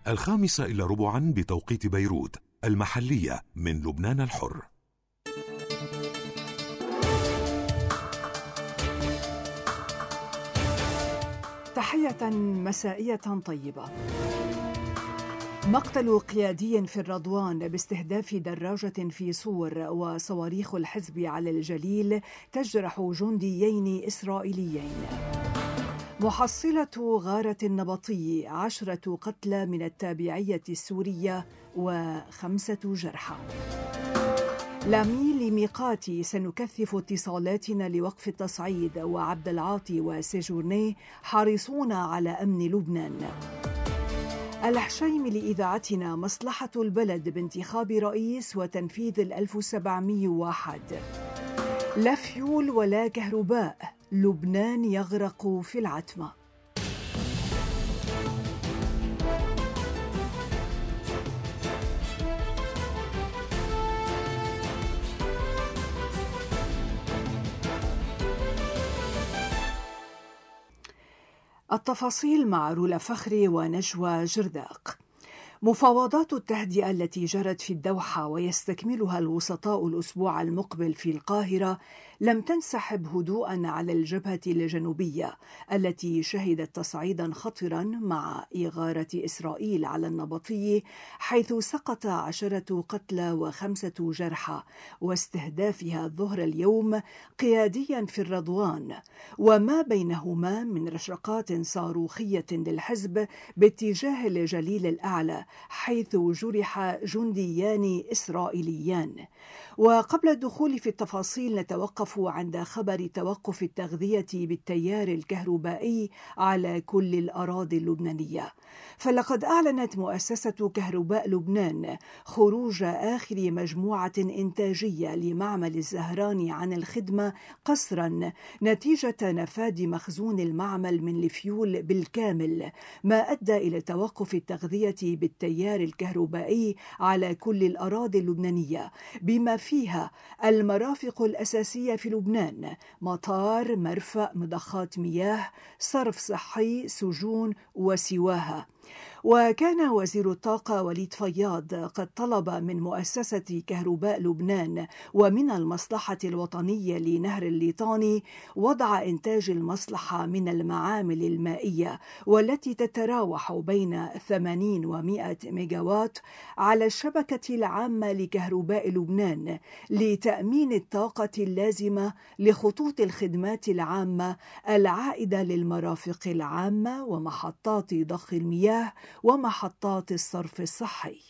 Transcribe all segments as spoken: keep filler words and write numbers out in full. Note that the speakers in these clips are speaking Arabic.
الخامسة إلا ربعا بتوقيت بيروت المحلية من لبنان الحر. تحية مسائية طيبة. مقتل قيادي في الرضوان باستهداف دراجة في صور وصواريخ الحزب على الجليل تجرح جنديين إسرائيليين. محصلة غارة النبطي، عشرة قتلى من التابعية السورية وخمسة جرحى. لامي لميقاتي، سنكثف اتصالاتنا لوقف التصعيد، وعبد العاطي وسيجورني حريصون على أمن لبنان. الحشيم لإذاعتنا، مصلحة البلد بانتخاب رئيس وتنفيذ الألف وسبعمئة وواحد. لا فيول ولا كهرباء، لبنان يغرق في العتمة. التفاصيل مع رولا فخري ونجوى جرداق. مفاوضات التهدئة التي جرت في الدوحة ويستكملها الوسطاء الأسبوع المقبل في القاهرة لم تنسحب هدوءا على الجبهة الجنوبية التي شهدت تصعيدا خطرا مع إغارة إسرائيل على النبطي، حيث سقط عشرة قتلى وخمسة جرحى، واستهدافها ظهر اليوم قياديا في الرضوان، وما بينهما من رشقات صاروخية للحزب باتجاه الجليل الأعلى، حيث جرح جنديان إسرائيليان. وقبل الدخول في التفاصيل نتوقف عند خبر توقف التغذية بالتيار الكهربائي على كل الأراضي اللبنانية، فلقد أعلنت مؤسسة كهرباء لبنان خروج آخر مجموعة إنتاجية لمعمل الزهراني عن الخدمة قسرا نتيجة نفاد مخزون المعمل من الفيول بالكامل، ما أدى إلى توقف التغذية بالتيار الكهربائي على كل الأراضي اللبنانية، بما فيها المرافق الأساسية في لبنان: مطار، مرفأ، مضخات مياه، صرف صحي، سجون وسواها. وكان وزير الطاقة وليد فياض قد طلب من مؤسسة كهرباء لبنان ومن المصلحة الوطنية لنهر الليطاني وضع إنتاج المصلحة من المعامل المائية، والتي تتراوح بين ثمانين ومئة ميجاوات، على الشبكة العامة لكهرباء لبنان لتأمين الطاقة اللازمة لخطوط الخدمات العامة العائدة للمرافق العامة ومحطات ضخ المياه ومحطات الصرف الصحي.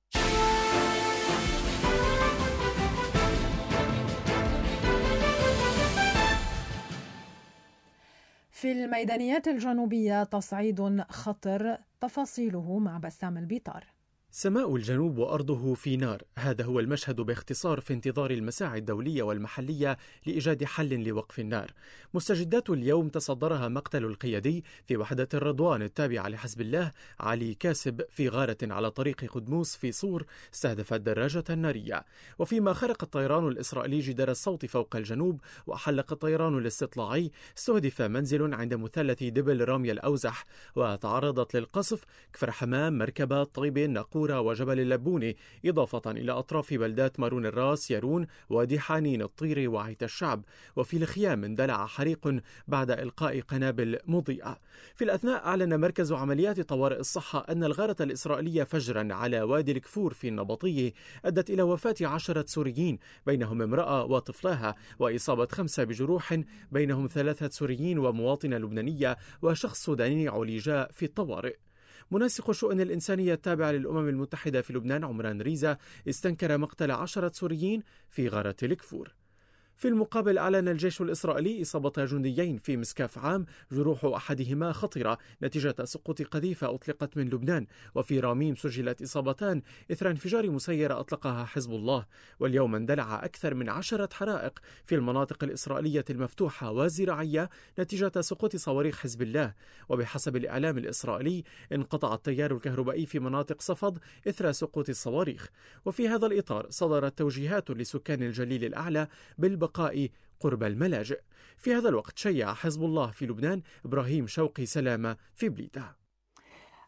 في الميدانيات الجنوبية تصعيد خطر، تفاصيله مع بسام البيطار. سماء الجنوب وأرضه في نار، هذا هو المشهد باختصار في انتظار المساعي الدولية والمحلية لإيجاد حل لوقف النار. مستجدات اليوم تصدرها مقتل القيادي في وحدة الرضوان التابعة لحزب الله علي كاسب في غارة على طريق قدموس في صور استهدفت دراجة نارية. وفيما خرق الطيران الإسرائيلي جدار الصوت فوق الجنوب وحلق الطيران الاستطلاعي، استهدف منزل عند مثلث دبل رامية الأوزح وتعرضت للقصف كفر حمام، مركبة، طيبة، نقور وجبل اللبوني، إضافة إلى أطراف بلدات مارون الراس، يارون، وادي حانين، الطيري، وعيت الشعب. وفي الخيام اندلع حريق بعد إلقاء قنابل مضيئة. في الأثناء أعلن مركز عمليات طوارئ الصحة أن الغارة الإسرائيلية فجرا على وادي الكفور في النبطية أدت إلى وفاة عشرة سوريين بينهم امرأة وطفلها، وإصابة خمسة بجروح بينهم ثلاثة سوريين ومواطنة لبنانية وشخص سوداني عولج في الطوارئ. منسق الشؤون الإنسانية التابع للأمم المتحدة في لبنان عمران ريزا استنكر مقتل عشرة سوريين في غارة الكفور. في المقابل أعلن الجيش الإسرائيلي إصابة جنديين في مسكاف عام، جروح أحدهما خطرة نتيجة سقوط قذيفة أطلقت من لبنان. وفي راميم سجلت إصابتان إثر انفجار مسيرة أطلقها حزب الله. واليوم اندلع أكثر من عشرة حرائق في المناطق الإسرائيلية المفتوحة والزراعية نتيجة سقوط صواريخ حزب الله. وبحسب الإعلام الإسرائيلي انقطع التيار الكهربائي في مناطق صفد إثر سقوط الصواريخ. وفي هذا الإطار صدرت توجيهات لسكان الجليل الأعلى بالبقاء قرب الملاجئ. في هذا الوقت شيع حزب الله في لبنان إبراهيم شوقي سلامة في بليده.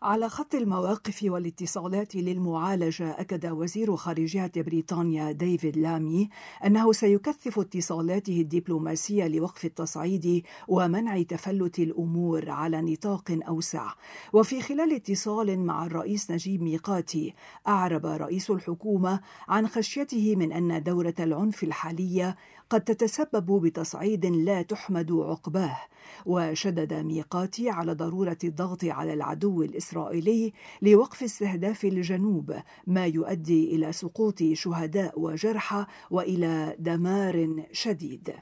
على خط المواقف والاتصالات للمعالجة، أكد وزير خارجية بريطانيا ديفيد لامي أنه سيكثف اتصالاته الدبلوماسية لوقف التصعيد ومنع تفلت الأمور على نطاق أوسع. وفي خلال اتصال مع الرئيس نجيب ميقاتي، أعرب رئيس الحكومة عن خشيته من أن دورة العنف الحالية قد تتسبب بتصعيد لا تحمد عقباه. وشدد ميقاتي على ضرورة الضغط على العدو الإسرائيلي لوقف استهداف الجنوب، ما يؤدي إلى سقوط شهداء وجرحى وإلى دمار شديد.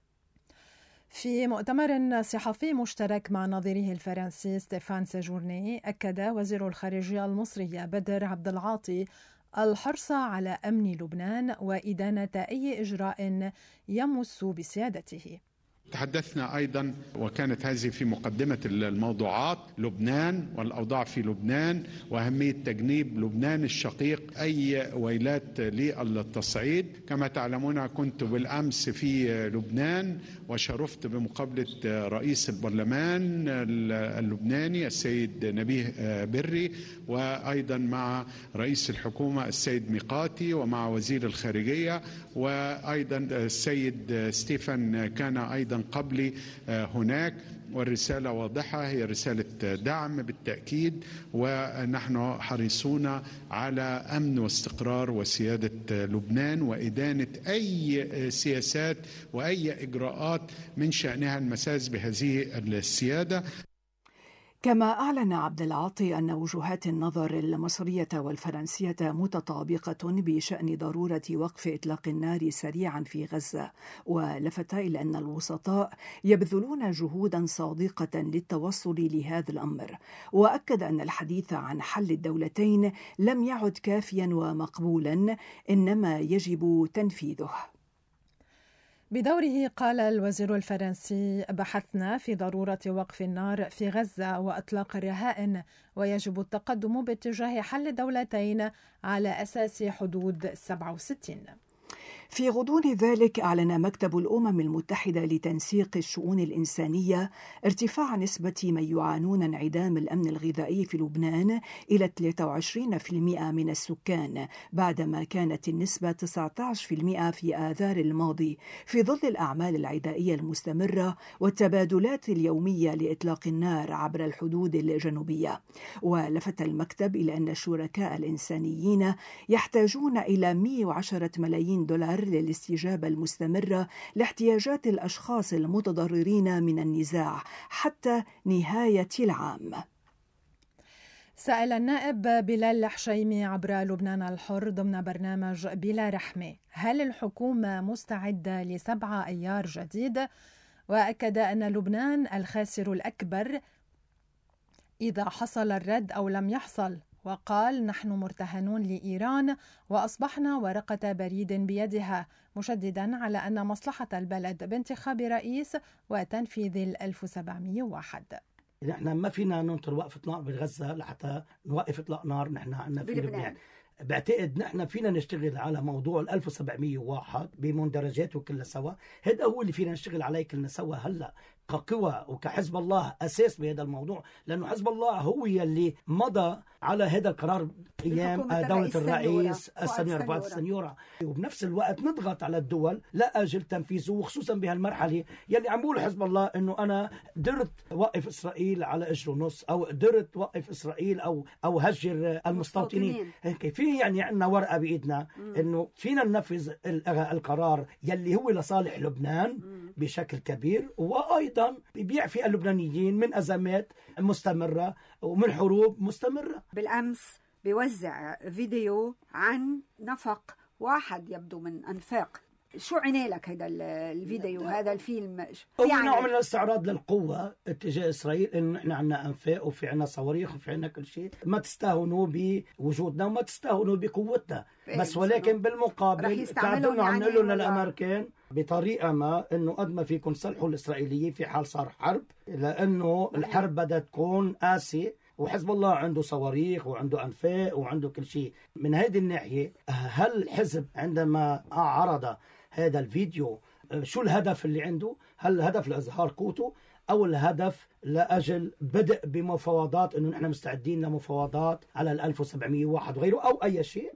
في مؤتمر صحفي مشترك مع نظيره الفرنسي ستيفان سيجورني، أكد وزير الخارجية المصري بدر عبد العاطي الحرص على أمن لبنان وإدانة أي إجراء يمس بسيادته. تحدثنا أيضا، وكانت هذه في مقدمة الموضوعات، لبنان والأوضاع في لبنان وأهمية تجنيب لبنان الشقيق أي ويلات للتصعيد. كما تعلمون كنت بالأمس في لبنان وشرفت بمقابلة رئيس البرلمان اللبناني السيد نبيه بري، وأيضا مع رئيس الحكومة السيد ميقاتي، ومع وزير الخارجية، وأيضا السيد ستيفان كان أيضا قبلي هناك. والرسالة واضحة، هي رسالة دعم بالتأكيد، ونحن حريصون على أمن واستقرار وسيادة لبنان وإدانة أي سياسات وأي إجراءات من شأنها المساس بهذه السيادة. كما أعلن عبد العاطي أن وجهات النظر المصرية والفرنسية متطابقة بشأن ضرورة وقف إطلاق النار سريعا في غزة، ولفت إلى أن الوسطاء يبذلون جهودا صادقة للتوصل لهذا الأمر، وأكد أن الحديث عن حل الدولتين لم يعد كافيا ومقبولا، إنما يجب تنفيذه. بدوره قال الوزير الفرنسي: بحثنا في ضرورة وقف النار في غزة وإطلاق الرهائن، ويجب التقدم باتجاه حل الدولتين على أساس حدود سبعة وستين. في غضون ذلك، أعلن مكتب الأمم المتحدة لتنسيق الشؤون الإنسانية ارتفاع نسبة من يعانون انعدام الأمن الغذائي في لبنان إلى ثلاثة وعشرين بالمئة من السكان، بعدما كانت النسبة تسعة عشر بالمئة في آذار الماضي، في ظل الأعمال العدائية المستمرة والتبادلات اليومية لإطلاق النار عبر الحدود الجنوبية. ولفت المكتب إلى أن الشركاء الإنسانيين يحتاجون إلى مئة وعشرة ملايين دولار للاستجابة المستمرة لاحتياجات الأشخاص المتضررين من النزاع حتى نهاية العام. سأل النائب بلال الحشيمي عبر لبنان الحر ضمن برنامج بلا رحمة: هل الحكومة مستعدة لسبعة أيار جديد؟ وأكد أن لبنان الخاسر الأكبر إذا حصل الرد أو لم يحصل، وقال: نحن مرتهنون لإيران وأصبحنا ورقة بريد بيدها، مشددا على أن مصلحة البلد بانتخاب رئيس وتنفيذ ال ألف وسبعمئة وواحد. نحن ما فينا ننطر وقفة نار بغزة لحتى نوقف إطلاق نار. نحن عندنا في لبنان بعتقد نحن فينا نشتغل على موضوع ال ألف وسبعمئة وواحد بمندرجاته كلها سوا. هذا هو اللي فينا نشتغل عليه كلنا سوا هلا كقوى وكحزب الله أساس بهذا الموضوع، لأنه حزب الله هو يلي مضى على هذا القرار أيام دولة الرئيس السنيورة فؤاد السنيورة، وبنفس الوقت نضغط على الدول لأجل تنفيذه، وخصوصا بهالمرحلة يلي عم بقول حزب الله إنه أنا قدرت وقف إسرائيل على أجر ونص، أو قدرت وقف إسرائيل أو أو هجر المستوطنين. في يعني عندنا ورقة بإيدنا إنه فينا ننفذ القرار يلي هو لصالح لبنان بشكل كبير، وأيضا بيعفي اللبنانيين من أزمات مستمرة ومن حروب مستمرة. بالأمس بيوزع فيديو عن نفق واحد يبدو من أنفاق. شو عني لك هذا الفيديو، هذا الفيلم؟ هو يعني نوع من الاستعراض للقوة اتجاه إسرائيل، إنه إحنا عنا أنفاق وفي عنا صواريخ وفي عنا كل شيء، ما تستهونوا بوجودنا وما تستهونوا بقوتنا، بس ولكن بالمقابل قاعدين عم نقول لهم للأمريكان بطريقة ما إنه قد ما فيكم صلحوا الإسرائيليين في حال صار حرب، لأنه الحرب بدها تكون قاسية، وحزب الله عنده صواريخ وعنده أنفاق وعنده كل شيء. من هذه الناحية هل الحزب عندما عرض هذا الفيديو شو الهدف اللي عنده؟ هل الهدف لإظهار قوته أو الهدف لأجل بدء بمفاوضات أنه نحن مستعدين لمفاوضات على ال ألف وسبعمئة وواحد وغيره أو أي شيء.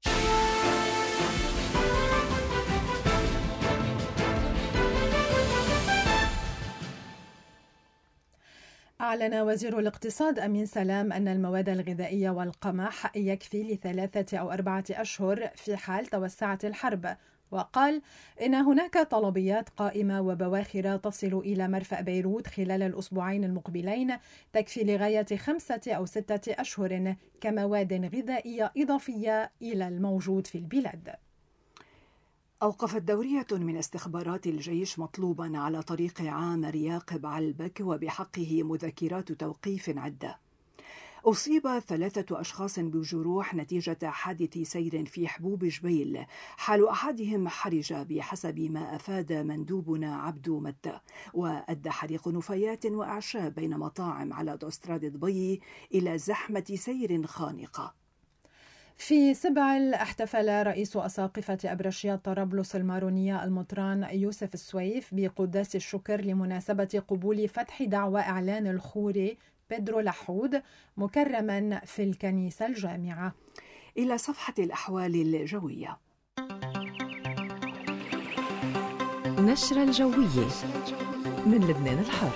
أعلن وزير الاقتصاد أمين سلام أن المواد الغذائية والقمح يكفي لثلاثة أو أربعة أشهر في حال توسعت الحرب، وقال إن هناك طلبيات قائمة وبواخر تصل إلى مرفأ بيروت خلال الأسبوعين المقبلين تكفي لغاية خمسة أو ستة أشهر كمواد غذائية إضافية إلى الموجود في البلاد. أوقفت دورية من استخبارات الجيش مطلوبا على طريق عامر ياقب علبك وبحقه مذكرات توقيف عدة. أصيب ثلاثة أشخاص بجروح نتيجة حادث سير في حبوب جبيل، حال أحدهم حرج بحسب ما أفاد مندوبنا عبد متى، وأدى حريق نفايات وأعشاب بين مطاعم على أوتوستراد دبي إلى زحمة سير خانقة. في سبعل احتفل رئيس أساقفة أبرشيات طرابلس المارونية المطران يوسف السويف بقداس الشكر لمناسبة قبول فتح دعوى إعلان الخوري بيدرو لحود مكرما في الكنيسة الجامعة. إلى صفحة الأحوال الجوية. نشرة الجوية من لبنان الحر.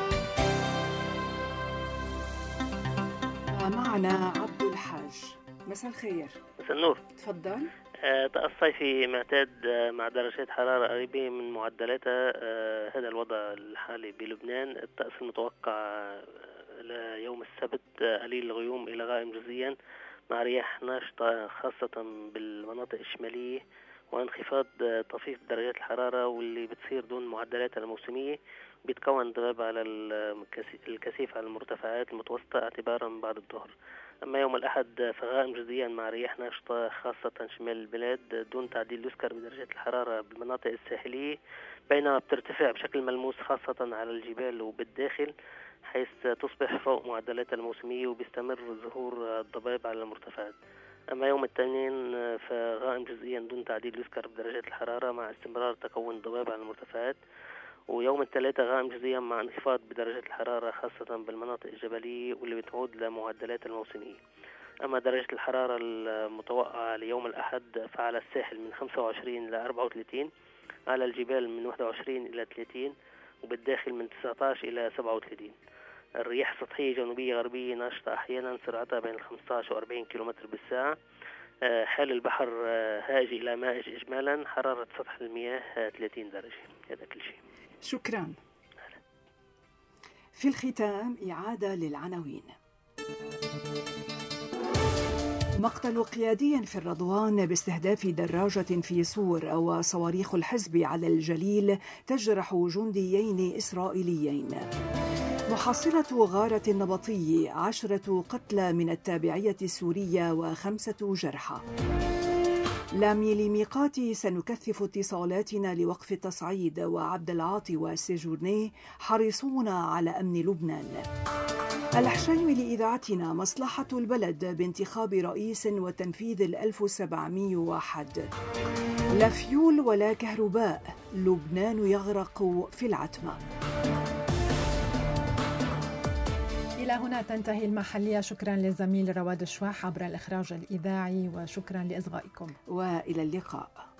معنا عبد الحاج. مساء الخير. مساء النور. تفضل. آه، طقس صيفي معتاد آه، مع درجات حرارة قريبة من معدلاتها. آه، هذا الوضع الحالي بلبنان. الطقس المتوقع آه، ليوم السبت آه، قليل الغيوم إلى غائم جزئيا مع رياح ناشطة خاصة بالمناطق الشمالية، وانخفاض آه، طفيف درجات الحرارة واللي بتصير دون معدلاتها الموسمية. بيتكون ضباب على الكثيف على المرتفعات المتوسطة اعتبارا من بعد الظهر. أما يوم الأحد فغائم جزئيا مع رياح ناشطة خاصة شمال البلاد دون تعديل يذكر بدرجات الحرارة بالمناطق الساحلية، بينما بترتفع بشكل ملموس خاصة على الجبال وبالداخل، حيث تصبح فوق معدلات الموسمية وبيستمر ظهور الضباب على المرتفعات. أما يوم الاثنين فغائم جزئيا دون تعديل يذكر بدرجات الحرارة مع استمرار تكون ضباب على المرتفعات. ويوم الثلاثاء غائم جزئيا مع انخفاض بدرجة الحرارة خاصة بالمناطق الجبلية واللي بتعود لمعدلات الموسمية. أما درجة الحرارة المتوقعة ليوم الأحد فعلى الساحل من خمسة وعشرين إلى أربعة وثلاثين، على الجبال من واحد وعشرين إلى ثلاثين، وبالداخل من تسعة عشر إلى سبعة وثلاثين. الرياح سطحية جنوبية غربية ناشطة أحيانا سرعتها بين خمسة عشر وأربعين كيلومتر بالساعة. حال البحر هائج إلى مائج إجمالا. حرارة سطح المياه ثلاثين درجة. هذا كل شيء. شكرا. في الختام إعادة للعناوين. مقتل قيادي في الرضوان باستهداف دراجة في صور، أو صواريخ الحزب على الجليل تجرح جنديين إسرائيليين. محاصرة غارة النبطي، عشرة قتلى من التابعية السورية وخمسة جرحى. لامي لميقات سنكثف اتصالاتنا لوقف التصعيد، وعبد العاطي وسيجورني حريصون على أمن لبنان. الحشيمي لإذاعتنا، مصلحة البلد بانتخاب رئيس وتنفيذ الألف وسبعمئة وواحد. لا فيول ولا كهرباء، لبنان يغرق في العتمة. إلى هنا تنتهي المحلية. شكرا للزميل رواد الشواح عبر الإخراج الإذاعي، وشكرا لإصغائكم، وإلى اللقاء.